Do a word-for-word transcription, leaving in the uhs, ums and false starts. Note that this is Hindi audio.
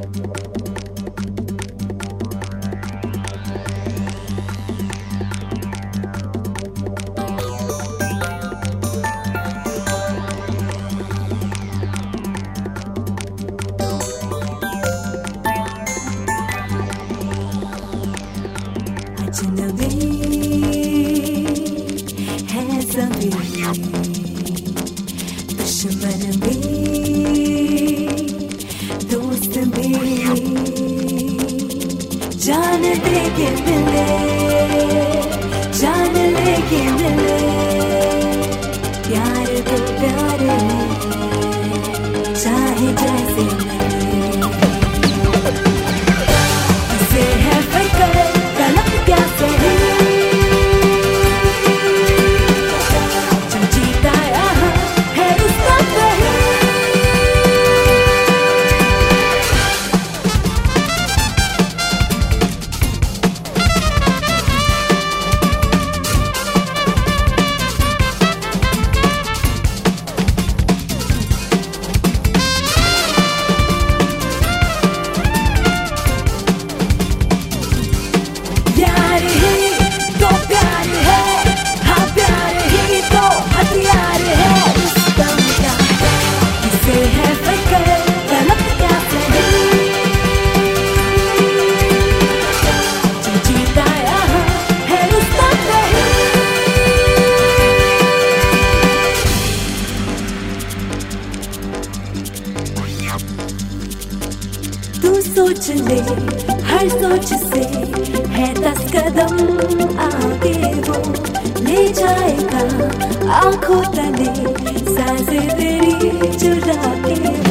अजनबी है ज़मीं, दुश्मन भी दोस्त भी, जान दे के मिले, जान लेके मिले, प्यार तो प्यार है, चाहे जैसे मिले। इसे है फिक्र गलत क्या सही, जो जीता यहाँ है उसका सही। प्यार ही तो प्यार है, हाँ प्यार ही तो हथियार है उसका क्या, इसे है फिक्र गलत क्या सही, जो जीता यहाँ है उसका सही। तू सोच ले हर सोच से है दस कदम आगे, वो ले जाएगा आंखों तले सांसें तेरी चुरा के।